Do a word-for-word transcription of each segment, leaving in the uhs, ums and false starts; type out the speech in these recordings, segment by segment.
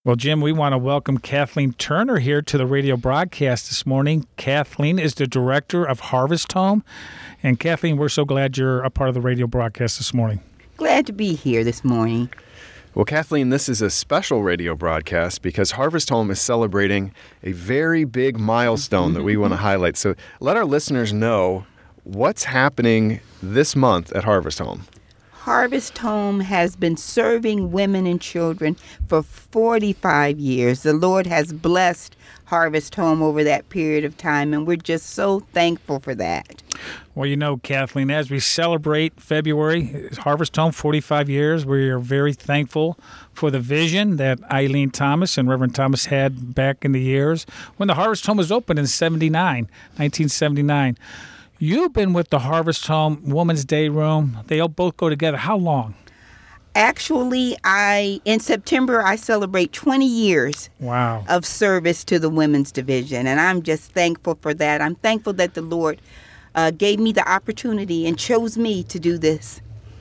Well, Jim, we want to welcome Kathleen Turner here to the radio broadcast this morning. Kathleen is the director of Harvest Home. And Kathleen, we're so glad you're a part of the radio broadcast this morning. Glad to be here this morning. Well, Kathleen, this is a special radio broadcast because Harvest Home is celebrating a very big milestone that we want to highlight. So let our listeners know what's happening this month at Harvest Home. Harvest Home has been serving women and children for forty-five years. The Lord has blessed Harvest Home over that period of time, and we're just so thankful for that. Well, you know, Kathleen, as we celebrate February, Harvest Home, forty-five years, we are very thankful for the vision that Eileen Thomas and Reverend Thomas had back in the years when the Harvest Home was opened in seventy-nine, nineteen seventy-nine. You've been with the Harvest Home Women's Day Room. They all both go together. How long? Actually, I in September, I celebrate twenty years wow. of service to the Women's Division, and I'm just thankful for that. I'm thankful that the Lord uh, gave me the opportunity and chose me to do this.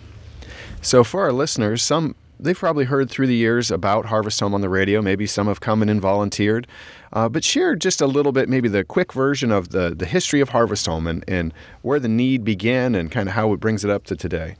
So for our listeners, some they've probably heard through the years about Harvest Home on the radio. Maybe some have come in and volunteered. Uh, but share just a little bit, maybe the quick version of the, the history of Harvest Home and, and where the need began and kind of how it brings it up to today.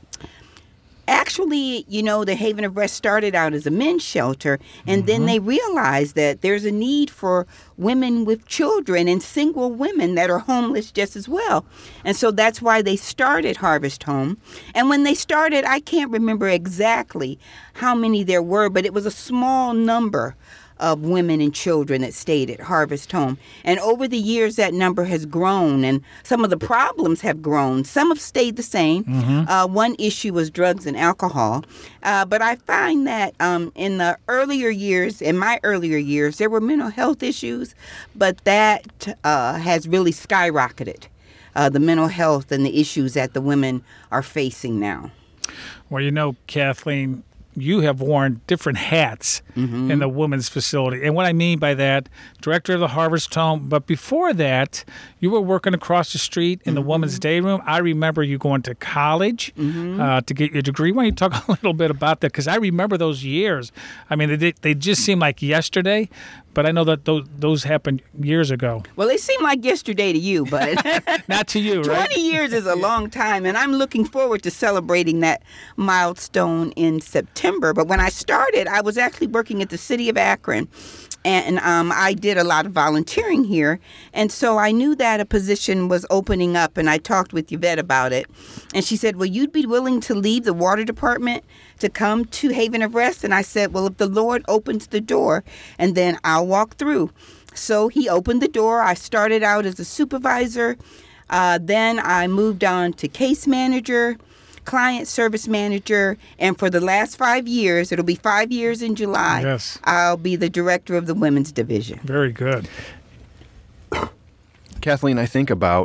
Actually, you know, the Haven of Rest started out as a men's shelter, and mm-hmm. then they realized that there's a need for women with children and single women that are homeless just as well. And so that's why they started Harvest Home. And when they started, I can't remember exactly how many there were, but it was a small number of women and children that stayed at Harvest Home. And over the years, that number has grown, and some of the problems have grown. Some have stayed the same. Mm-hmm. Uh, one issue was drugs and alcohol. Uh, but I find that um, in the earlier years, in my earlier years, there were mental health issues, but that uh, has really skyrocketed, uh, the mental health and the issues that the women are facing now. Well, you know, Kathleen, you have worn different hats mm-hmm. in the women's facility. And what I mean by that, director of the Harvest Home, but before that, you were working across the street in mm-hmm. the Women's Day Room. I remember you going to college mm-hmm. uh, to get your degree. Why don't you talk a little bit about that? Because I remember those years. I mean, they, they just seem like yesterday, but I know that those, those happened years ago. Well, they seem like yesterday to you, but not to you, right? twenty years is a long time, and I'm looking forward to celebrating that milestone in September. But when I started, I was actually working at the city of Akron, and um, I did a lot of volunteering here, and so I knew that a position was opening up, and I talked with Yvette about it, and she said, well, you'd be willing to leave the water department to come to Haven of Rest? And I said, well, if the Lord opens the door, and then I'll walk through. So he opened the door. I started out as a supervisor. Uh, then I moved on to case manager, client service manager, and for the last five years, it'll be five years in July, yes. I'll be the director of the women's division. Very good. Kathleen, I think about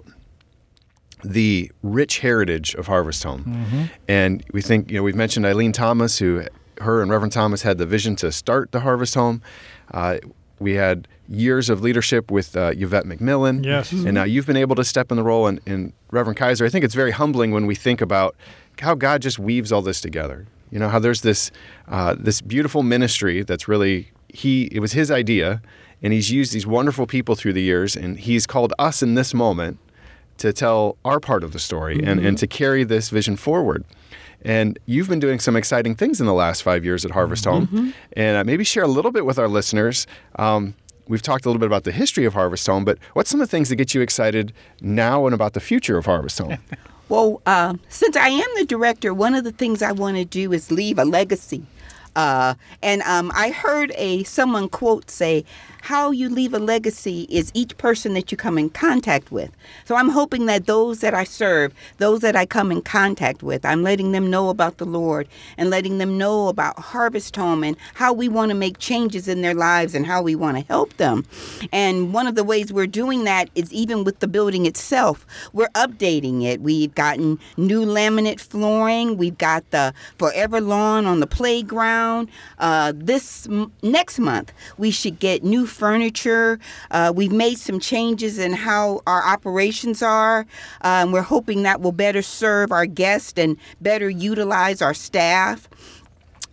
the rich heritage of Harvest Home. Mm-hmm. And we think, you know, we've mentioned Eileen Thomas, who her and Reverend Thomas had the vision to start the Harvest Home. Uh, we had years of leadership with uh, Yvette McMillan. Yes. And now you've been able to step in the role. And, and Reverend Kaiser, I think it's very humbling when we think about how God just weaves all this together. You know, how there's this uh, this beautiful ministry that's really, he it was his idea, and he's used these wonderful people through the years, and he's called us in this moment to tell our part of the story mm-hmm. and, and to carry this vision forward. And you've been doing some exciting things in the last five years at Harvest Home. Mm-hmm. And uh, maybe share a little bit with our listeners. Um, we've talked a little bit about the history of Harvest Home, but what's some of the things that get you excited now and about the future of Harvest Home? Well, uh, since I am the director, one of the things I want to do is leave a legacy. Uh, and um, I heard a someone quote say, how you leave a legacy is each person that you come in contact with. So I'm hoping that those that I serve, those that I come in contact with, I'm letting them know about the Lord and letting them know about Harvest Home and how we want to make changes in their lives and how we want to help them. And one of the ways we're doing that is even with the building itself. We're updating it. We've gotten new laminate flooring. We've got the Forever Lawn on the playground. Uh, this m- next month, we should get new furniture. Uh, we've made some changes in how our operations are. Uh, and we're hoping that will better serve our guests and better utilize our staff.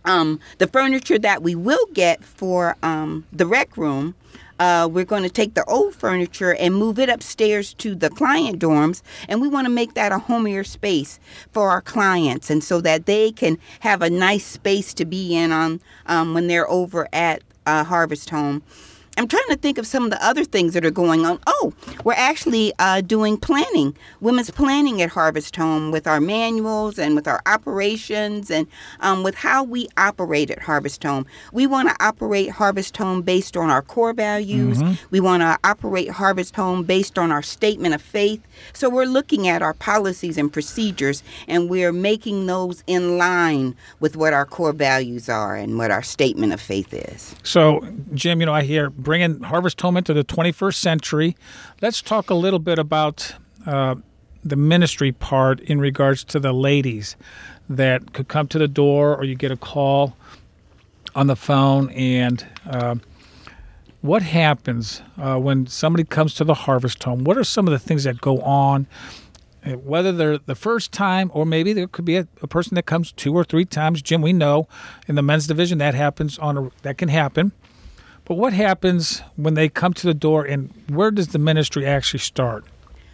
Um, the furniture that we will get for um, the rec room, uh, we're going to take the old furniture and move it upstairs to the client dorms, and we want to make that a homier space for our clients, and so that they can have a nice space to be in on um, when they're over at uh, Harvest Home. I'm trying to think of some of the other things that are going on. Oh, we're actually uh, doing planning, women's planning at Harvest Home with our manuals and with our operations and um, with how we operate at Harvest Home. We want to operate Harvest Home based on our core values. Mm-hmm. We want to operate Harvest Home based on our statement of faith. So we're looking at our policies and procedures, and we're making those in line with what our core values are and what our statement of faith is. So, Jim, you know, I hear bringing Harvest Home into the twenty-first century. Let's talk a little bit about uh, the ministry part in regards to the ladies that could come to the door, or you get a call on the phone. And uh, what happens uh, when somebody comes to the Harvest Home? What are some of the things that go on? Whether they're the first time, or maybe there could be a, a person that comes two or three times. Jim, we know in the men's division that happens on a, that can happen. But what happens when they come to the door, and where does the ministry actually start?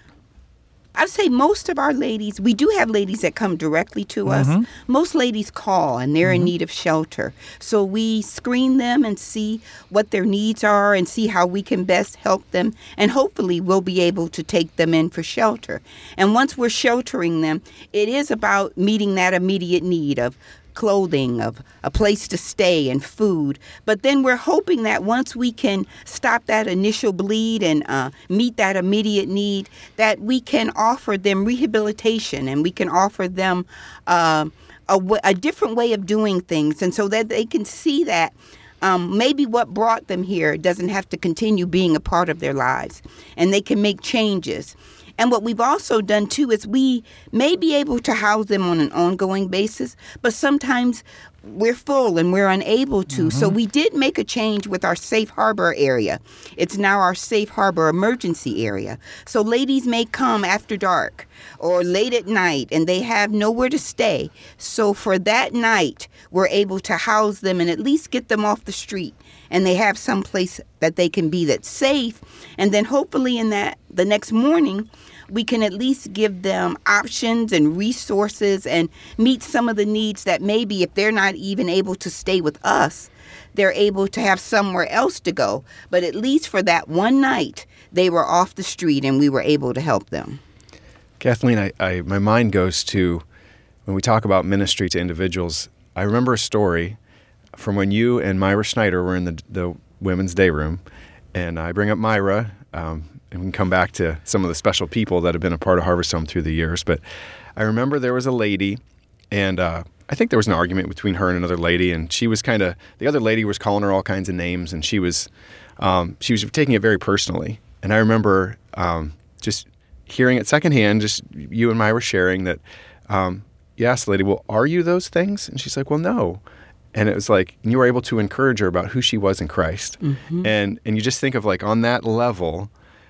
I'd say most of our ladies, we do have ladies that come directly to us. Mm-hmm. Most ladies call, and they're mm-hmm. in need of shelter. So we screen them and see what their needs are and see how we can best help them. And hopefully we'll be able to take them in for shelter. And once we're sheltering them, it is about meeting that immediate need of clothing, of a place to stay, and food. But then we're hoping that once we can stop that initial bleed and uh, meet that immediate need, that we can offer them rehabilitation, and we can offer them uh, a, w- a different way of doing things, and so that they can see that Um, maybe what brought them here doesn't have to continue being a part of their lives, and they can make changes. And what we've also done, too, is we may be able to house them on an ongoing basis, but sometimes we're full and we're unable to. Mm-hmm. So we did make a change with our safe harbor area. It's now our safe harbor emergency area. So ladies may come after dark or late at night, and they have nowhere to stay. So for that night, we're able to house them and at least get them off the street, and they have some place that they can be that's safe. And then hopefully in that the next morning, we can at least give them options and resources and meet some of the needs that maybe if they're not even able to stay with us, they're able to have somewhere else to go. But at least for that one night, they were off the street and we were able to help them. Kathleen, I, I my mind goes to when we talk about ministry to individuals. I remember a story from when you and Myra Schneider were in the, the women's day room, and I bring up Myra, um, and we can come back to some of the special people that have been a part of Harvest Home through the years. But I remember there was a lady, and uh, I think there was an argument between her and another lady, and she was kind of, the other lady was calling her all kinds of names, and she was um, she was taking it very personally. And I remember um, just hearing it secondhand, just you and Myra sharing that, um, you asked the lady, well, are you those things? And she's like, well, no. And it was like, you were able to encourage her about who she was in Christ. Mm-hmm. And and you just think of like on that level,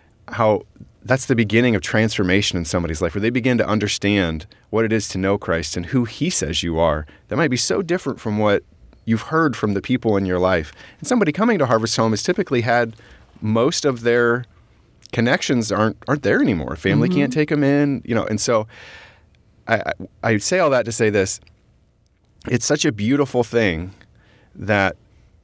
how that's the beginning of transformation in somebody's life, where they begin to understand what it is to know Christ and who he says you are. That might be so different from what you've heard from the people in your life. And somebody coming to Harvest Home has typically had most of their connections aren't aren't there anymore. Family mm-hmm. can't take them in, you know. And so I, I I say all that to say this. It's such a beautiful thing that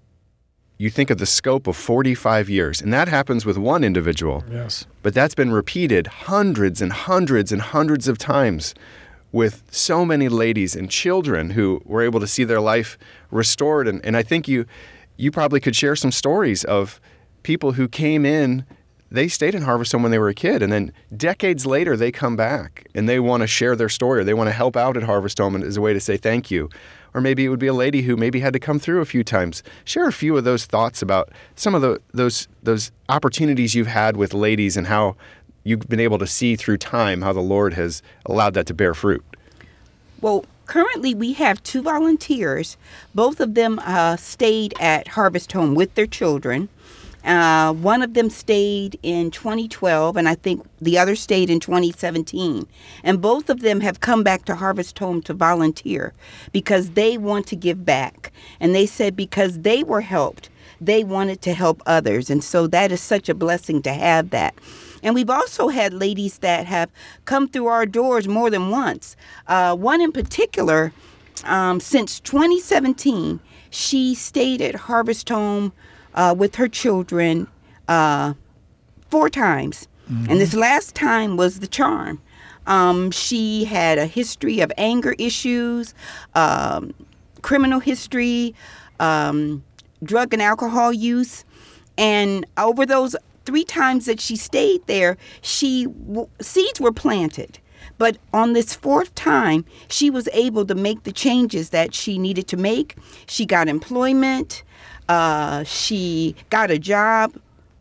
you think of the scope of forty-five years, and that happens with one individual. Yes. But that's been repeated hundreds and hundreds and hundreds of times with so many ladies and children who were able to see their life restored. And, and I think you you probably could share some stories of people who came in, they stayed in Harvest Home when they were a kid, and then decades later they come back and they want to share their story, or they want to help out at Harvest Home as a way to say thank you. Or maybe it would be a lady who maybe had to come through a few times. Share a few of those thoughts about some of the, those those opportunities you've had with ladies and how you've been able to see through time how the Lord has allowed that to bear fruit. Well, currently we have two volunteers. Both of them uh, stayed at Harvest Home with their children. Uh, one of them stayed in twenty twelve, and I think the other stayed in twenty seventeen. And both of them have come back to Harvest Home to volunteer because they want to give back. And they said because they were helped, they wanted to help others. And so that is such a blessing to have that. And we've also had ladies that have come through our doors more than once. Uh, one in particular, um, since twenty seventeen, she stayed at Harvest Home uh, with her children uh, four times. Mm-hmm. And this last time was the charm. Um, she had a history of anger issues, um, criminal history, um, drug and alcohol use. And over those three times that she stayed there, she w- seeds were planted. But on this fourth time, she was able to make the changes that she needed to make. She got employment. Uh, she got a job.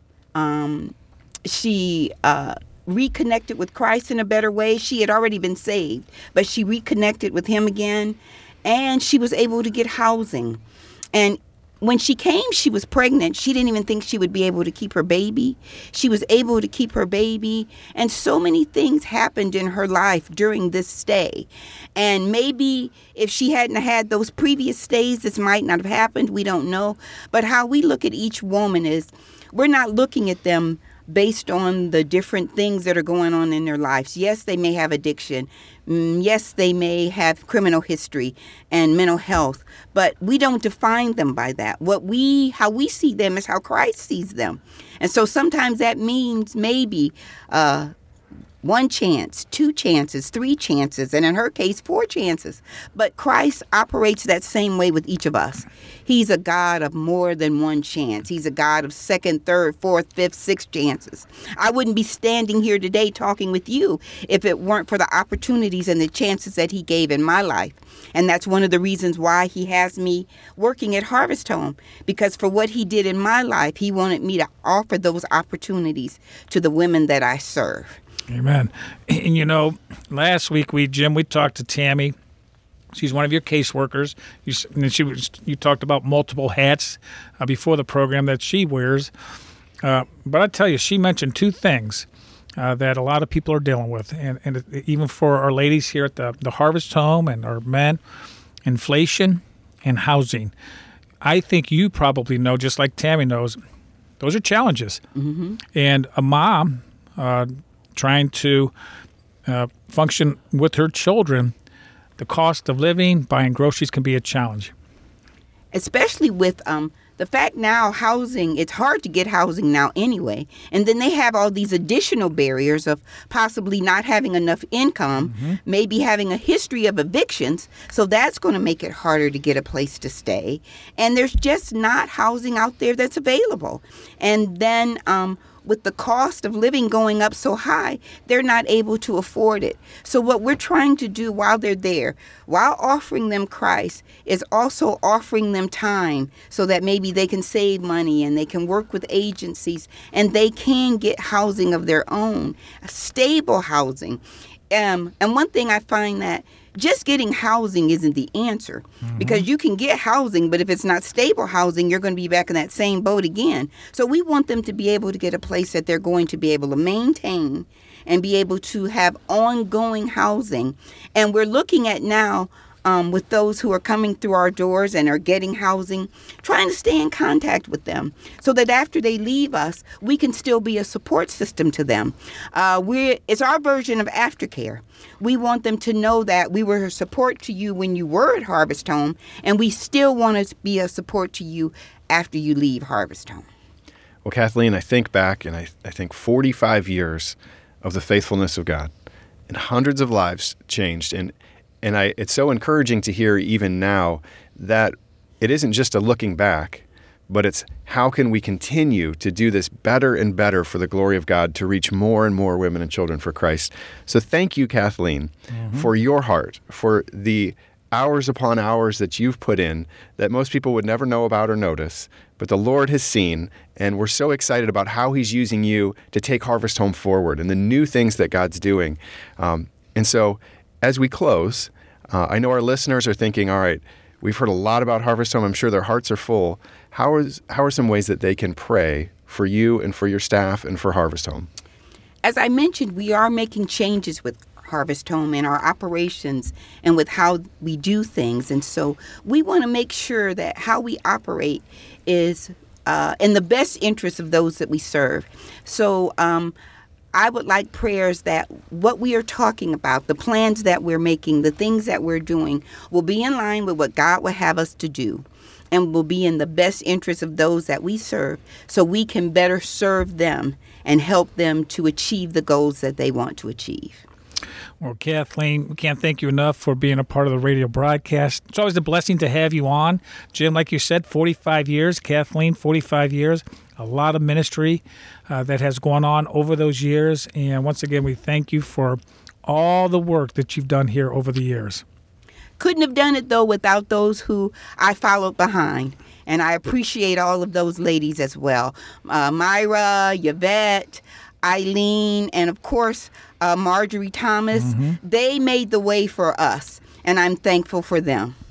Um, she uh, reconnected with Christ in a better way. She had already been saved, but she reconnected with him again. And she was able to get housing. And when she came, she was pregnant. She didn't even think she would be able to keep her baby. She was able to keep her baby. And so many things happened in her life during this stay. And maybe if she hadn't had those previous stays, this might not have happened. We don't know. But how we look at each woman is we're not looking at them based on the different things that are going on in their lives. Yes, they may have addiction. Yes, they may have criminal history and mental health, but we don't define them by that. What we, how we see them is how Christ sees them. And so sometimes that means maybe uh, one chance, two chances, three chances, and in her case, four chances. But Christ operates that same way with each of us. He's a God of more than one chance. He's a God of second, third, fourth, fifth, sixth chances. I wouldn't be standing here today talking with you if it weren't for the opportunities and the chances that he gave in my life. And that's one of the reasons why he has me working at Harvest Home, because for what he did in my life, he wanted me to offer those opportunities to the women that I serve. Amen. And you know, last week we, Jim, we talked to Tammy. She's one of your caseworkers. You, and she was, you talked about multiple hats uh, before the program that she wears. Uh, but I tell you, she mentioned two things uh, that a lot of people are dealing with, and, and even for our ladies here at the, the Harvest Home and our men, inflation and housing. I think you probably know, just like Tammy knows, those are challenges. Mm-hmm. And a mom uh, trying to uh, function with her children, the cost of living, buying groceries can be a challenge. Especially with um, the fact now housing, it's hard to get housing now anyway. And then they have all these additional barriers of possibly not having enough income, mm-hmm. maybe having a history of evictions. So that's going to make it harder to get a place to stay. And there's just not housing out there that's available. And then um, with the cost of living going up so high, they're not able to afford it. So what we're trying to do while they're there, while offering them Christ, is also offering them time so that maybe they can save money and they can work with agencies and they can get housing of their own, stable housing. Um, and one thing I find that just getting housing isn't the answer, mm-hmm. because you can get housing, but if it's not stable housing, you're going to be back in that same boat again. So we want them to be able to get a place that they're going to be able to maintain and be able to have ongoing housing. And we're looking at now um, with those who are coming through our doors and are getting housing, trying to stay in contact with them so that after they leave us, we can still be a support system to them. Uh, we're, it's our version of aftercare. We want them to know that we were a support to you when you were at Harvest Home, and we still want to be a support to you after you leave Harvest Home. Well, Kathleen, I think back, and I, I think forty-five years of the faithfulness of God, and hundreds of lives changed. And and I, it's so encouraging to hear even now that it isn't just a looking back, but it's how can we continue to do this better and better for the glory of God to reach more and more women and children for Christ. So thank you, Kathleen, mm-hmm. for your heart, for the hours upon hours that you've put in that most people would never know about or notice, but the Lord has seen, and we're so excited about how he's using you to take Harvest Home forward and the new things that God's doing. Um, and so as we close, uh, I know our listeners are thinking, all right, we've heard a lot about Harvest Home. I'm sure their hearts are full. How is how are some ways that they can pray for you and for your staff and for Harvest Home? As I mentioned, we are making changes with Harvest Home in our operations and with how we do things. And so we want to make sure that how we operate is uh, in the best interest of those that we serve. So um, I would like prayers that what we are talking about, the plans that we're making, the things that we're doing, will be in line with what God would have us to do, and will be in the best interest of those that we serve, so we can better serve them and help them to achieve the goals that they want to achieve. Well, Kathleen, we can't thank you enough for being a part of the radio broadcast. It's always a blessing to have you on. Jim, like you said, forty-five years. Kathleen, forty-five years. A lot of ministry uh, that has gone on over those years. And once again, we thank you for all the work that you've done here over the years. Couldn't have done it, though, without those who I followed behind. And I appreciate all of those ladies as well. Uh, Myra, Yvette, Eileen, and of course, uh, Marjorie Thomas. Mm-hmm. They made the way for us, and I'm thankful for them.